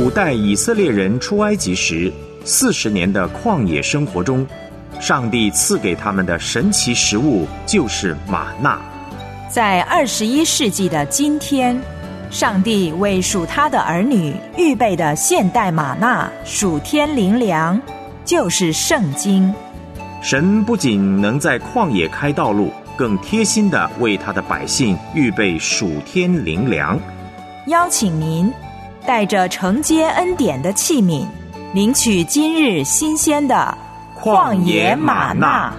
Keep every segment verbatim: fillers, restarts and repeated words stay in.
古代以色列人出埃及时四十年的旷野生活中，上帝赐给他们的神奇食物就是玛纳。 在二十一世纪的今天，上帝为属他的儿女预备的现代玛纳属天灵粮，就是圣经。 神不仅能在旷野开道路，更贴心地为他的百姓预备属天灵粮。 邀请您带着承接恩典的器皿，领取今日新鲜的旷野玛纳。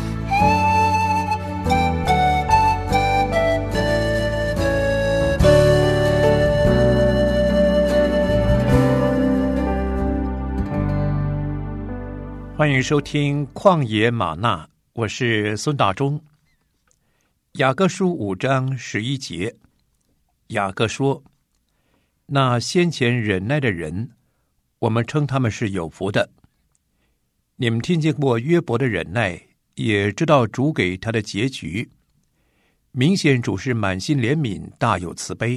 欢迎收听旷野玛纳，我是孙大中。雅各书五章十一节，雅各说：那先前忍耐的人，我们称他们是有福的。你们听见过约伯的忍耐，也知道主给他的结局。明显主是满心怜悯，大有慈悲。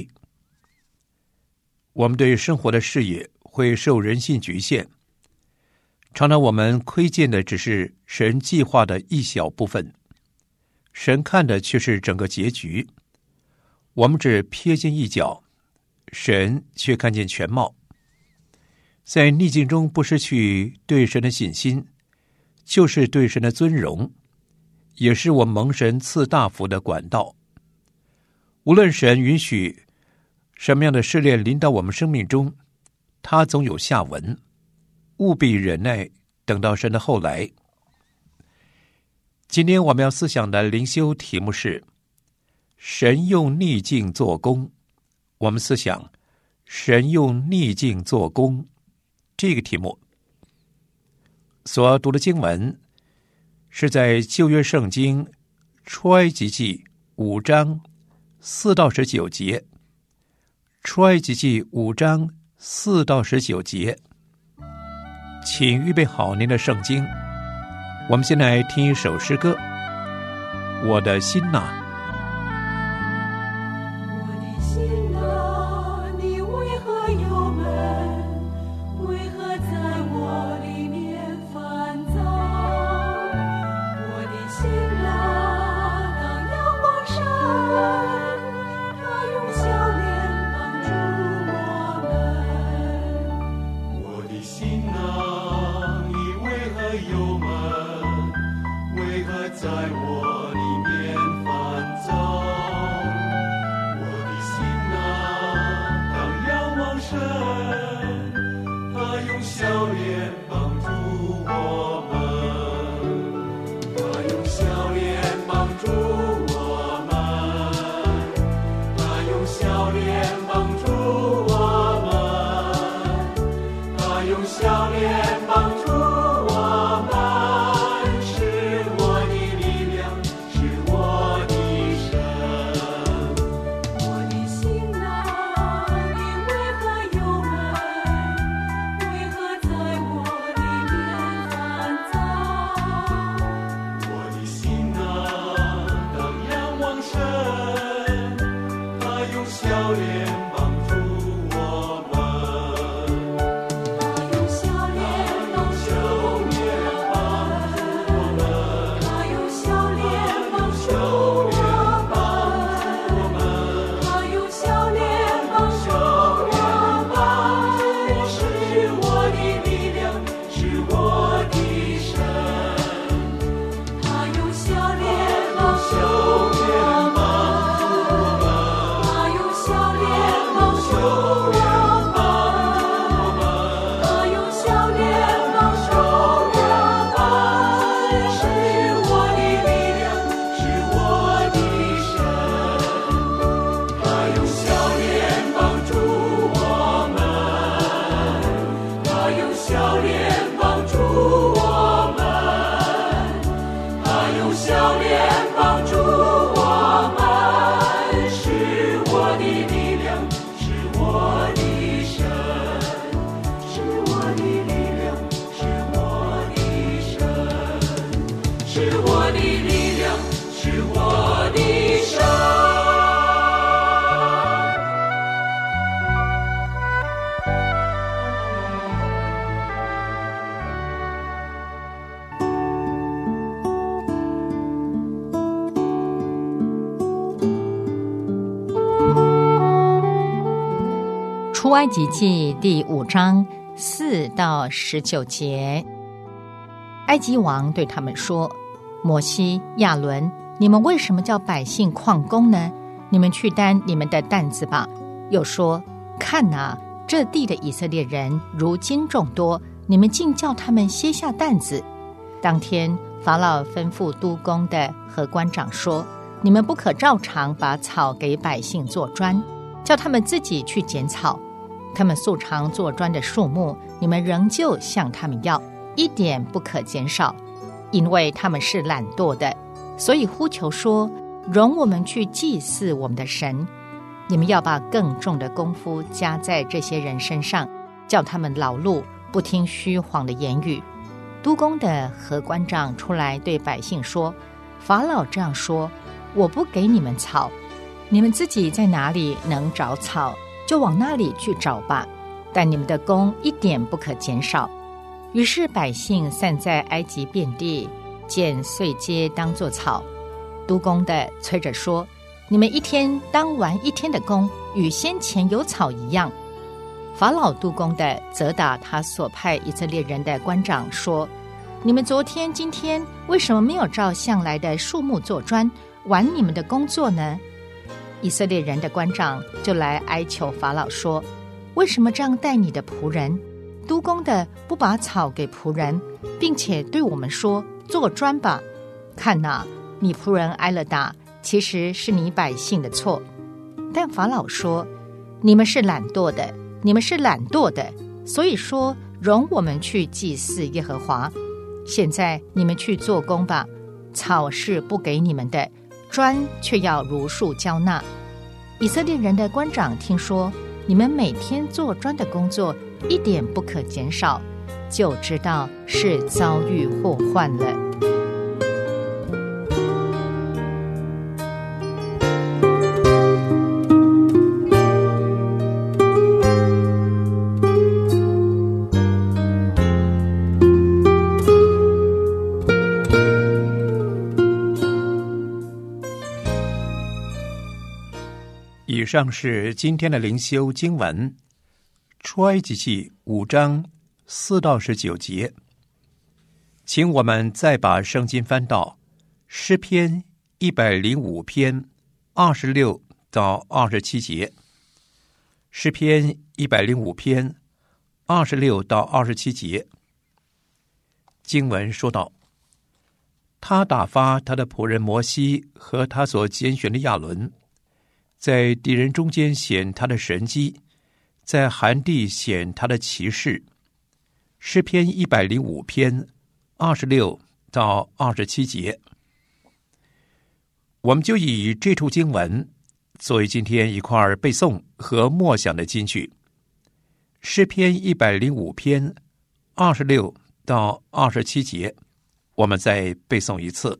我们对生活的视野会受人性局限，常常我们窥见的只是神计划的一小部分，神看的却是整个结局。我们只瞥见一角，神却看见全貌。在逆境中不失去对神的信心，就是对神的尊荣，也是我蒙神赐大福的管道。无论神允许什么样的试炼临到我们生命中，他总有下文，务必忍耐，等到神的后来。今天我们要思想的灵修题目是神用逆境做工。我们思想神用逆境做工这个题目。所读的经文是在旧约圣经出埃及记五章四到十九节。出埃及记五章四到十九节。请预备好您的圣经，我们先来听一首诗歌。我的心哪， 我的心哪，你为何忧闷？为何在我里面烦躁？我的心哪，当阳光闪，它用笑脸帮助我们。我的心哪，你为何忧闷？为何在我里面烦躁？我的心哪，当仰望神，他用笑脸帮助我们，他用笑脸帮助我们，他用笑脸帮助我们，他用笑脸帮助我们，是我的力量，是我的神。我的心哪，你为何忧闷？为何在我里面烦躁？我的心哪，当仰望神，他用笑脸帮助我们，他用笑脸帮助我们，他用笑脸帮助我们，他用笑脸帮助我们，是我的力量，是我的神。他用笑脸帮助我们，他用笑脸出埃及记第五章四到十九节，埃及王对他们说：摩西、亚伦，你们为什么叫百姓旷工呢？你们去担你们的担子吧。又说：看哪，这地的以色列人如今众多，你们竟叫他们歇下担子。当天法老吩咐督工的和官长说：你们不可照常把草给百姓做砖，叫他们自己去捡草。他们素常做砖的数目，你们仍旧向他们要，一点不可减少，因为他们是懒惰的。所以呼求说：容我们去祭祀我们的神。你们要把更重的功夫加在这些人身上，叫他们劳碌，不听虚谎的言语。督工的和官长出来对百姓说：法老这样说，我不给你们草，你们自己在哪里能找草，就往那里去找吧，但你们的工一点不可减少。于是百姓散在埃及遍地，捡碎秸当作草。督工的催着说：你们一天当完一天的工，与先前有草一样。法老督工的责打他所派以色列人的官长说：你们昨天今天为什么没有照向来的数目做砖，完你们的工作呢？以色列人的官长就来哀求法老说：为什么这样待你的仆人？督工的不把草给仆人，并且对我们说：做砖吧。看哪，你仆人挨了打，其实是你百姓的错。但法老说：你们是懒惰的，你们是懒惰的，所以说容我们去祭祀耶和华。现在你们去做工吧，草是不给你们的，砖却要如数交纳。以色列人的官长听说你们每天做砖的工作一点不可减少，就知道是遭遇祸患了。 以上是今天的灵修经文，出埃及记五章四到十九节。请我们再把圣经翻到诗篇一百零五篇二十六到二十七节。诗篇一百零五篇二十六到二十七节，经文说道：他打发他的仆人摩西和他所拣选的亚伦，在敌人中间显他的神迹，在寒地显他的奇事。诗篇一百零五篇二十六到二十七节，我们就以这处经文作为今天一块背诵和默想的金句。诗篇一百零五篇二十六到二十七节，我们再背诵一次。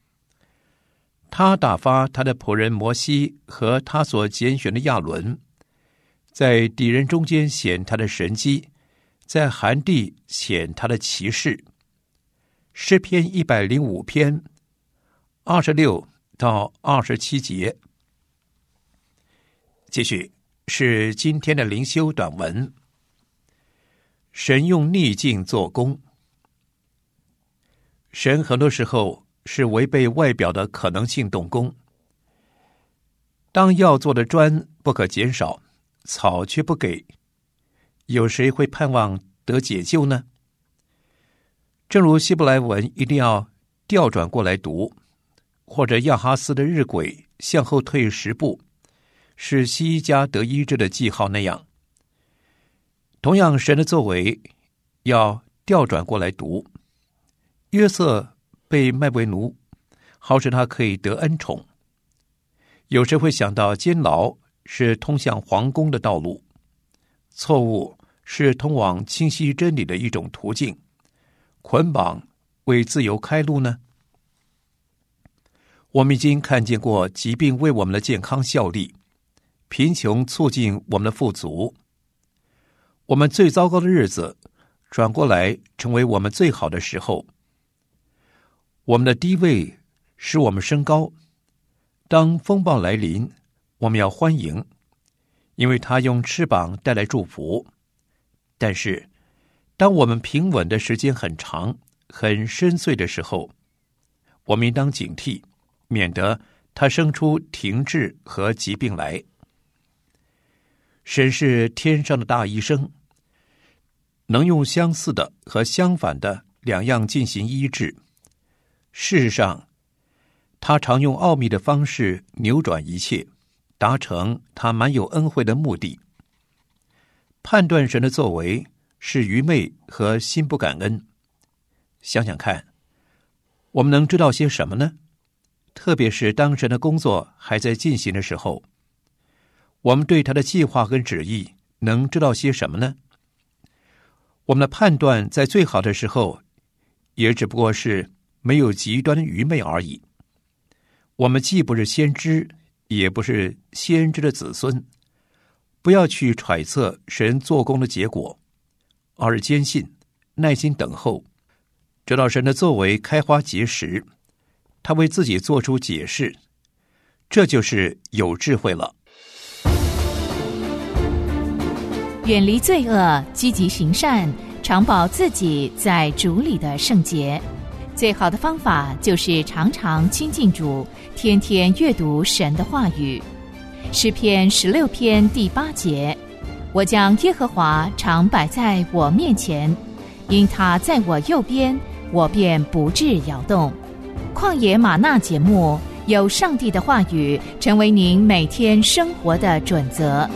他打发他的仆人摩西和他所拣选的亚伦，在敌人中间显他的神迹，在寒地显他的奇事。诗篇一百零五篇二十六到二十七节。继续是今天的灵修短文。神用逆境做工。神很多时候是违背外表的可能性动工。当要做的砖不可减少，草却不给，有谁会盼望得解救呢？正如希伯来文一定要调转过来读，或者亚哈斯的日晷向后退十步，是西伊家得医治的记号那样，同样神的作为要调转过来读。约瑟被卖为奴，好使他可以得恩宠。有时会想到监牢是通向皇宫的道路，错误是通往清晰真理的一种途径，捆绑为自由开路呢？我们已经看见过疾病为我们的健康效力，贫穷促进我们的富足。我们最糟糕的日子转过来成为我们最好的时候。我们的低位使我们升高，当风暴来临，我们要欢迎， 因为他用翅膀带来祝福。但是当我们平稳的时间很长很深邃的时候，我们应当警惕，免得他生出停滞和疾病来。神是天上的大医生，能用相似的和相反的两样进行医治。事实上，他常用奥秘的方式扭转一切，达成他满有恩惠的目的。判断神的作为是愚昧和心不感恩。想想看，我们能知道些什么呢？特别是当神的工作还在进行的时候，我们对他的计划跟旨意能知道些什么呢？我们的判断在最好的时候也只不过是没有极端的愚昧而已。我们既不是先知，也不是先知的子孙，不要去揣测神做工的结果，而是坚信，耐心等候，直到神的作为开花结实，他为自己做出解释，这就是有智慧了。 远离罪恶，积极行善，常保自己在主里的圣洁。最好的方法就是常常亲近主，天天阅读神的话语。诗篇十六篇第八节，我将耶和华常摆在我面前，因他在我右边，我便不致摇动。旷野吗哪节目，有上帝的话语成为您每天生活的准则。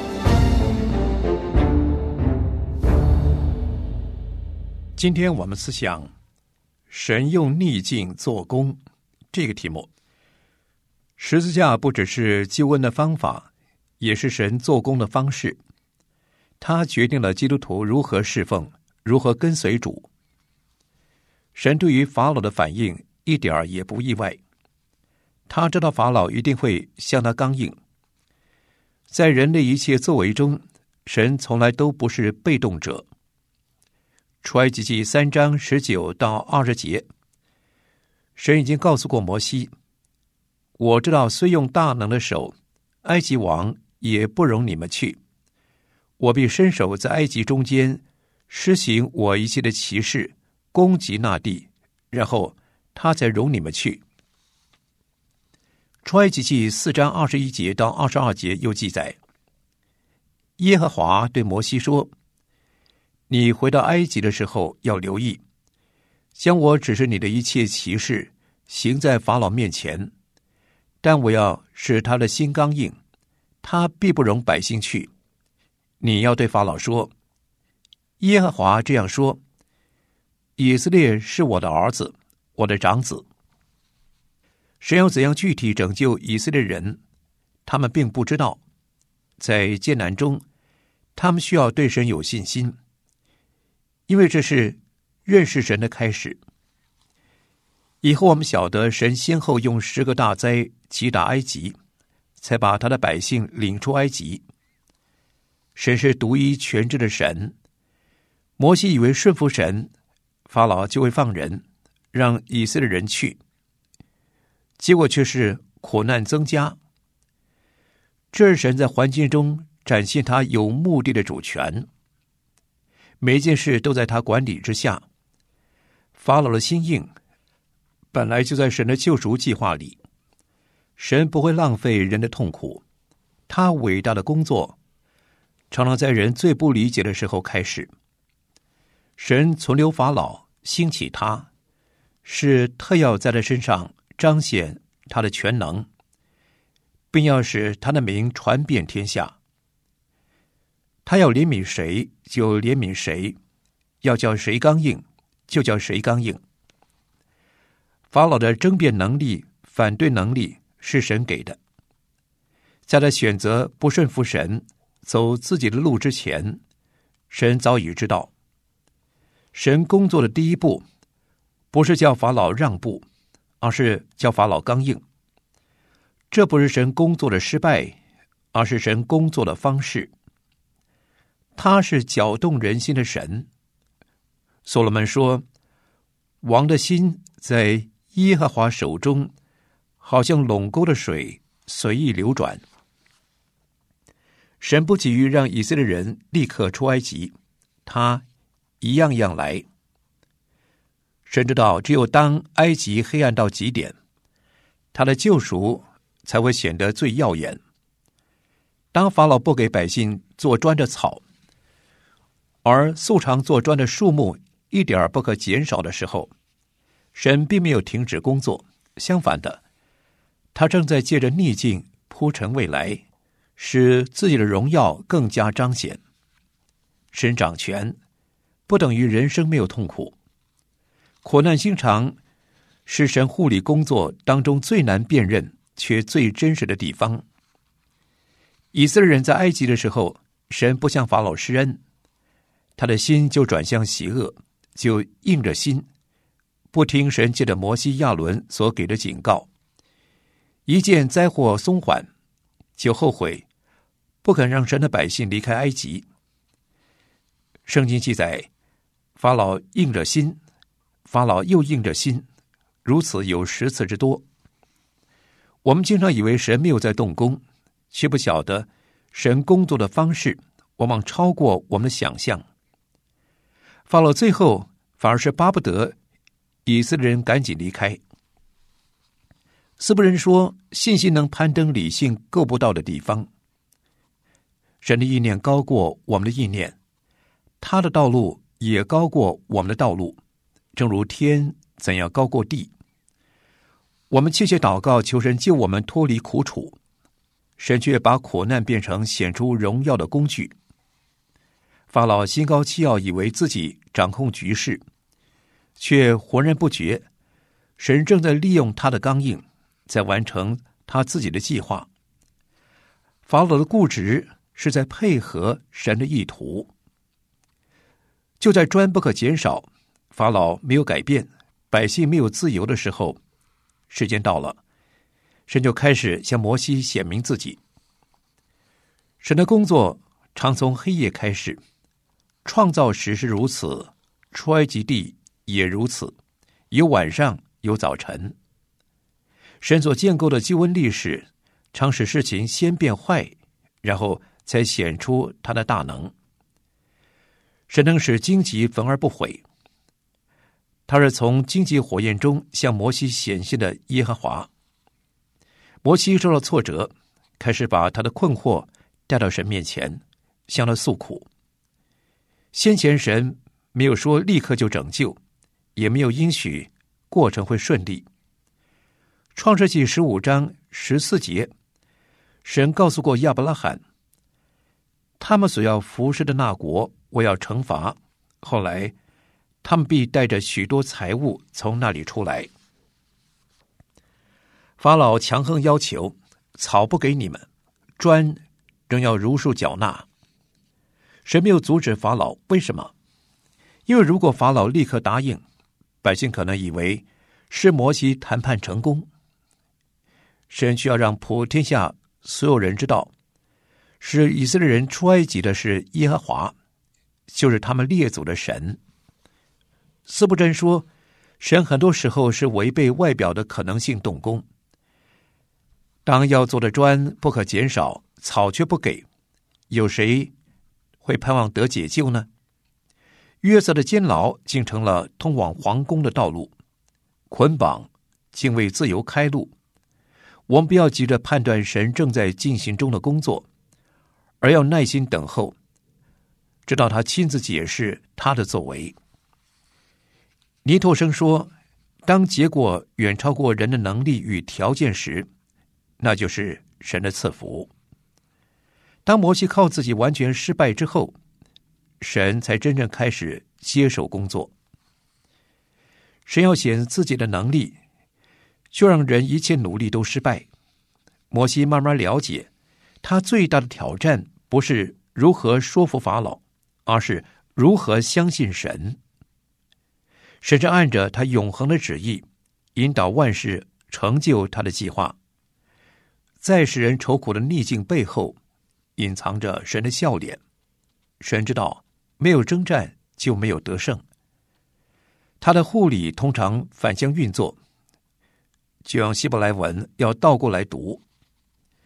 今天我们思想神用逆境做工这个题目。十字架不只是救恩的方法，也是神做工的方式。他决定了基督徒如何侍奉，如何跟随主。神对于法老的反应一点儿也不意外，他知道法老一定会向他刚硬。在人类一切作为中，神从来都不是被动者。出埃及记三章十九到二十节，神已经告诉过摩西，我知道虽用大能的手，埃及王也不容你们去，我必伸手在埃及中间施行我一切的奇事，攻击那地，然后他才容你们去。出埃及记四章二十一节到二十二节又记载，耶和华对摩西说，你回到埃及的时候要留意，将我指示你的一切奇事行在法老面前，但我要使他的心刚硬，他必不容百姓去。你要对法老说，耶和华这样说，以色列是我的儿子，我的长子。神要怎样具体拯救以色列人，他们并不知道。在艰难中，他们需要对神有信心，因为这是认识神的开始。以后我们晓得神先后用十个大灾击打埃及，才把他的百姓领出埃及。神是独一全知的神，摩西以为顺服神，法老就会放人，让以色列人去，结果却是苦难增加。这是神在环境中展现他有目的的主权，每一件事都在他管理之下。法老的心硬，本来就在神的救赎计划里。神不会浪费人的痛苦，他伟大的工作常常在人最不理解的时候开始。神存留法老，兴起他，是特要在他身上彰显他的全能，并要使他的名传遍天下。他要怜悯谁就怜悯谁，要叫谁刚硬就叫谁刚硬。法老的争辩能力、反对能力是神给的。在他选择不顺服神，走自己的路之前，神早已知道。神工作的第一步，不是叫法老让步，而是叫法老刚硬。这不是神工作的失败，而是神工作的方式。他是搅动人心的神。所罗门说，王的心在耶和华手中，好像垄沟的水随意流转。 神不急于让以色列人立刻出埃及，他一样样来。神知道，只有当埃及黑暗到极点，他的救赎才会显得最耀眼。当法老不给百姓做砖的草，而素常做砖的树木一点儿不可减少的时候，神并没有停止工作，相反的，他正在借着逆境铺陈未来，使自己的荣耀更加彰显。神掌权，不等于人生没有痛苦。苦难经常是神护理工作当中最难辨认却最真实的地方。以色列人在埃及的时候，神不向法老施恩，他的心就转向邪恶，就硬着心不听神借着摩西亚伦所给的警告，一见灾祸松缓，就后悔不肯让神的百姓离开埃及。圣经记载，法老硬着心，法老又硬着心，如此有十次之多。我们经常以为神没有在动工，却不晓得神工作的方式往往超过我们的想象。法老最后反而是巴不得以色列人赶紧离开。斯布人说，信心能攀登理性够不到的地方。神的意念高过我们的意念，他的道路也高过我们的道路，正如天怎样高过地。我们切切祷告，求神救我们脱离苦楚，神却把苦难变成显出荣耀的工具。法老心高气傲，以为自己掌控局势，却浑然不觉神正在利用他的刚硬，在完成他自己的计划。法老的固执是在配合神的意图。就在砖不可减少，法老没有改变，百姓没有自由的时候，时间到了，神就开始向摩西显明自己。神的工作常从黑夜开始，创造时是如此，出埃及地也如此，有晚上有早晨。神所建构的救恩历史，常使事情先变坏，然后才显出他的大能。神能使荆棘焚而不毁，他是从荆棘火焰中向摩西显现的耶和华。摩西受到挫折，开始把他的困惑带到神面前，向他诉苦。先前神没有说立刻就拯救，也没有应许过程会顺利。创世纪十五章十四节，神告诉过亚伯拉罕，他们所要服侍的那国，我要惩罚，后来他们必带着许多财物从那里出来。法老强横要求，草不给你们，砖仍要如数缴纳。神没有阻止法老，为什么？因为如果法老立刻答应，百姓可能以为是摩西谈判成功。神需要让普天下所有人知道，使以色列人出埃及的是耶和华，就是他们列祖的神。司布真说，神很多时候是违背外表的可能性动工。当要做的砖不可减少，草却不给，有谁会盼望得解救呢？约瑟的监牢竟成了通往皇宫的道路，捆绑竟为自由开路。我们不要急着判断神正在进行中的工作，而要耐心等候，直到他亲自解释他的作为。尼托生说，当结果远超过人的能力与条件时，那就是神的赐福。当摩西靠自己完全失败之后，神才真正开始接手工作。神要显自己的能力，就让人一切努力都失败。摩西慢慢了解，他最大的挑战不是如何说服法老，而是如何相信神。神是按着他永恒的旨意，引导万事成就他的计划。在使人愁苦的逆境背后，隐藏着神的笑脸。神知道，没有征战就没有得胜。他的护理通常反向运作，就用希伯来文要倒过来读。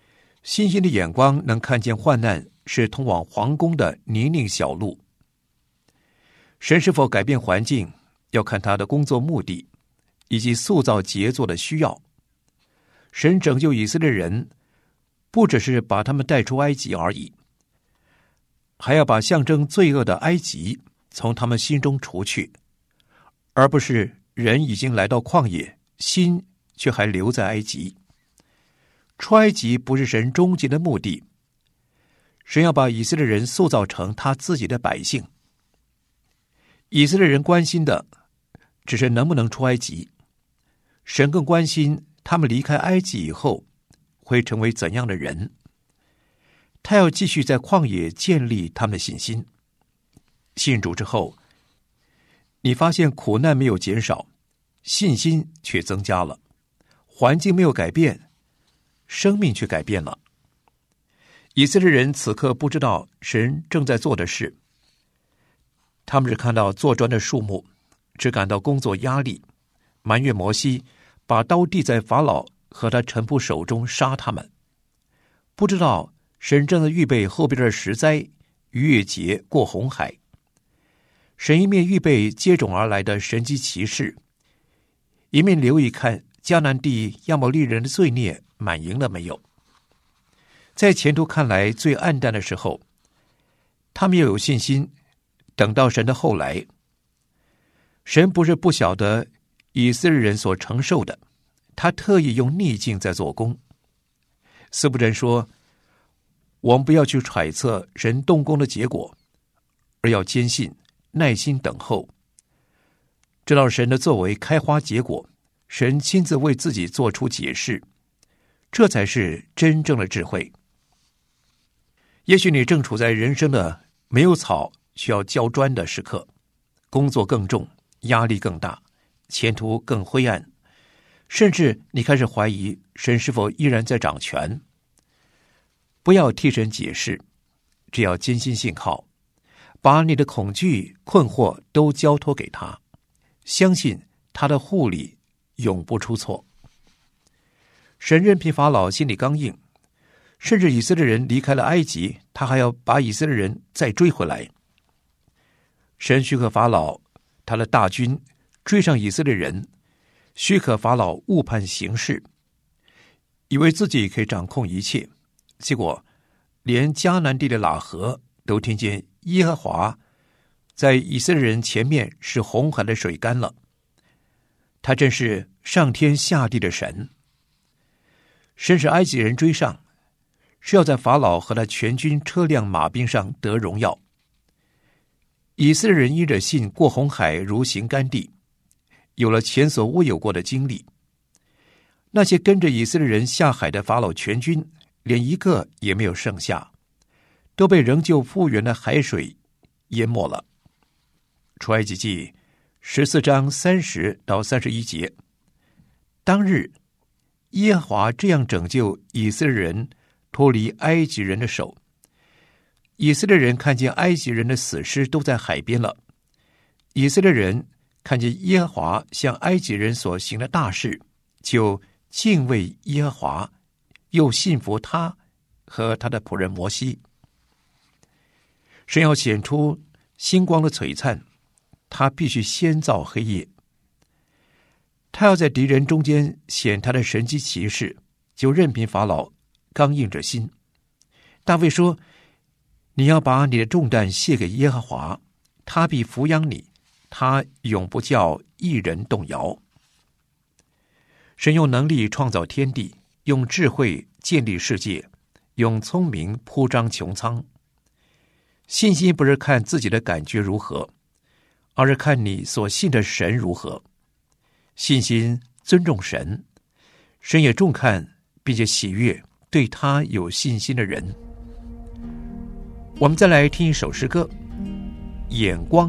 信心的眼光能看见患难是通往皇宫的泥泞小路。神是否改变环境，要看他的工作目的以及塑造杰作的需要。神拯救以色列人，不只是把他们带出埃及而已，还要把象征罪恶的埃及从他们心中除去，而不是人已经来到旷野，心却还留在埃及。出埃及不是神终极的目的，神要把以色列人塑造成他自己的百姓。以色列人关心的只是能不能出埃及，神更关心他们离开埃及以后会成为怎样的人。他要继续在旷野建立他们的信心。信主之后，你发现苦难没有减少，信心却增加了，环境没有改变，生命却改变了。以色列人此刻不知道神正在做的事，他们只看到做砖的树木，只感到工作压力，埋怨摩西把刀递在法老和他臣仆手中杀他们，不知道神正在预备后边的十灾，逾越节过红海。神一面预备接踵而来的神迹奇事，一面留意看迦南地亚摩利人的罪孽满盈了没有。在前途看来最暗淡的时候，他们又有信心等到神的后来。神不是不晓得以色列人所承受的，他特意用逆境在做工。司布真说，我们不要去揣测神动工的结果，而要坚信耐心等候，知道神的作为开花结果，神亲自为自己做出解释，这才是真正的智慧。也许你正处在人生的没有草需要浇砖的时刻，工作更重，压力更大，前途更灰暗，甚至你开始怀疑神是否依然在掌权。不要替神解释，只要坚信信靠，把你的恐惧困惑都交托给他，相信他的护理永不出错。神任凭法老心里刚硬，甚至以色列人离开了埃及，他还要把以色列人再追回来。神许可法老他的大军追上以色列人，许可法老误判形势，以为自己可以掌控一切，结果连迦南地的喇合都听见耶和华在以色列人前面使红海的水干了。他真是上天下地的神。神使埃及人追上，是要在法老和他全军车辆马兵上得荣耀。以色列人因着信过红海如行干地，有了前所未有过的经历。那些跟着以色列人下海的法老全军，连一个也没有剩下，都被仍旧复原的海水淹没了。出埃及记十四章三十到三十一节，当日耶和华这样拯救以色列人脱离埃及人的手。以色列人看见埃及人的死尸都在海边了，以色列人看见耶和华向埃及人所行的大事，就敬畏耶和华，又信服他和他的仆人摩西。神要显出星光的璀璨，他必须先造黑夜。他要在敌人中间显他的神迹奇事，就任凭法老刚硬着心。大卫说，你要把你的重担卸给耶和华，他必抚养你，他永不叫一人动摇。神用能力创造天地，用智慧建立世界，用聪明铺张穹苍。信心不是看自己的感觉如何，而是看你所信的神如何。信心尊重神，神也重看并且喜悦对他有信心的人。我们再来听一首诗歌，眼光。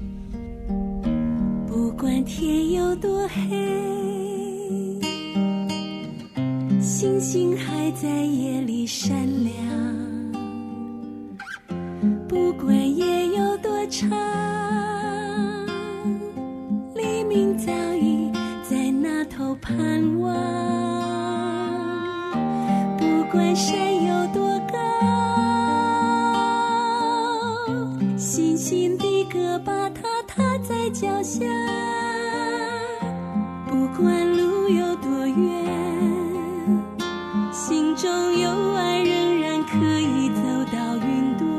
不管天有多黑，星星还在夜里闪亮。不管夜有多长，黎明早已在那头盼望。不管山有脚下，不管路有多远，心中有爱仍然可以走到云端。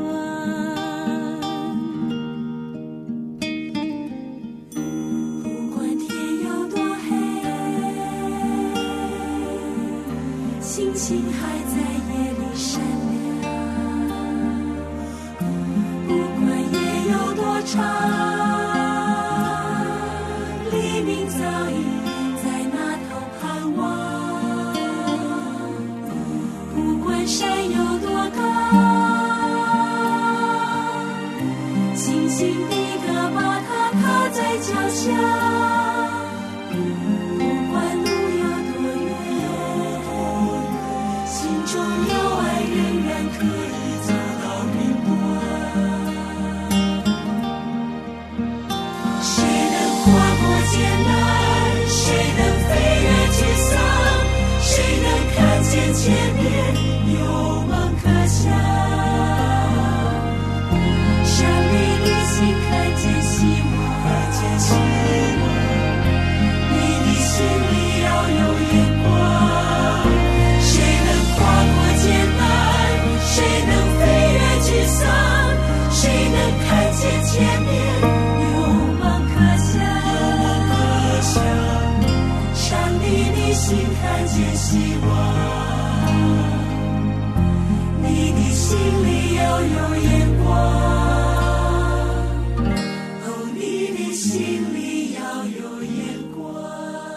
不管天有多黑，星星还在夜里闪亮。不管夜有多长，黎明早已在那头盼望。不管山有多高，星星的歌把它靠在脚下。不管路有多远，心中有爱仍然可以走到云端。谁能跨过艰难？谁能飞越沮丧？谁能看见前面有梦可想？山里的心看见希望，看见希望。你的心里要有眼光。谁能跨过艰难？谁能飞越沮丧？谁能看见前面有梦可想？有梦可想。山里的心看见希望，你的心里要有眼光。哦，你的心里要有眼光。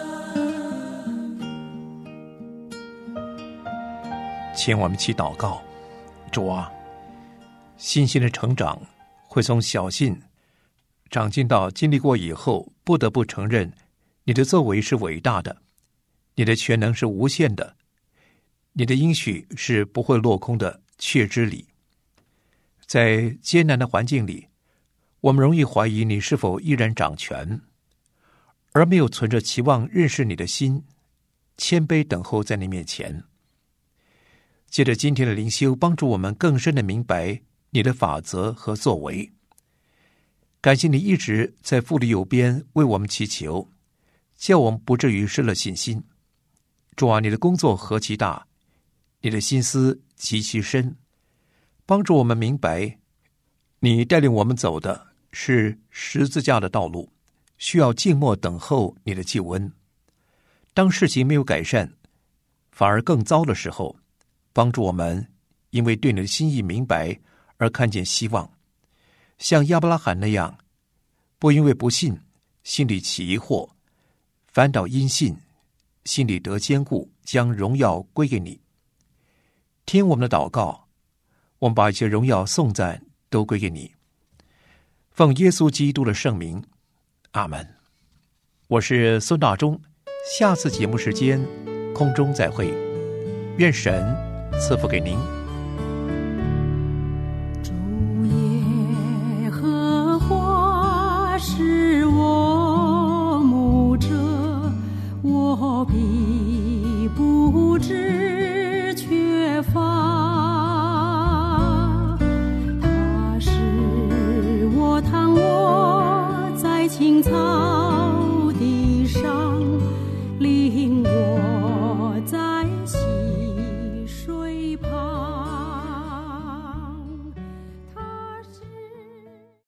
请我们一起祷告。主啊，信心的成长会从小信长进到经历过以后，不得不承认你的作为是伟大的，你的全能是无限的，你的应许是不会落空的确知理。在艰难的环境里，我们容易怀疑你是否依然掌权，而没有存着期望认识你的心，谦卑等候在你面前。借着今天的灵修，帮助我们更深的明白你的法则和作为。感谢你一直在父的右边为我们祈求，叫我们不至于失了信心。主啊，你的工作何其大，你的心思极其深，帮助我们明白你带领我们走的是十字架的道路，需要静默等候你的救恩。当事情没有改善，反而更糟的时候，帮助我们因为对你的心意明白而看见希望，像亚伯拉罕那样，不因为不信心里起疑惑，反倒因信心里得坚固，将荣耀归给你。听我们的祷告，我们把一切荣耀颂赞都归给你，奉耶稣基督的圣名，阿们。我是孙大中，下次节目时间空中再会，愿神赐福给您。